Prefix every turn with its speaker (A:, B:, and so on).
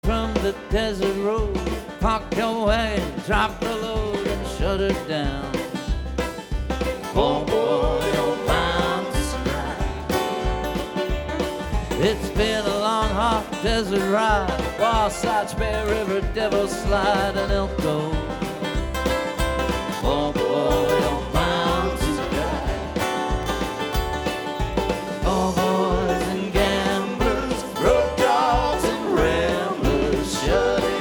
A: from the desert road. Park your wagon, drop the load, and shut it down. Oh boy, you're bound to surprise. It's been a long, hot desert ride. Wasatch Bay River, Devil's Slide, and Elko.